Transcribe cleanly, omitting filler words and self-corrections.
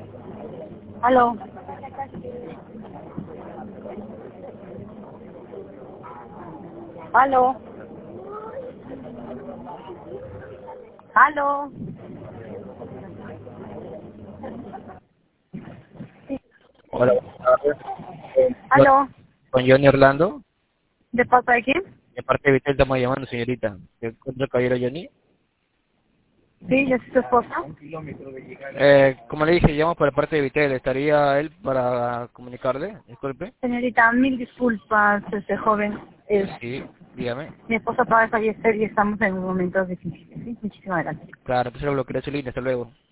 Aló. Aló. Aló. Hola, buenas tardes. Con Aló. con Johnny Orlando, ¿De parte de quién? de parte de Vitel estamos llamando, señorita. ¿Se encuentra el caballero Johnny? Sí, yo soy su esposa. Como le dije, llamo por parte de Vitel. ¿Estaría él para comunicarle? Disculpe. Señorita, mil disculpas, este joven. Sí, dígame. Mi esposa acaba de fallecer y estamos en momentos difíciles. ¿Sí? Muchísimas gracias. Claro, entonces lo bloquearé su línea. Hasta luego.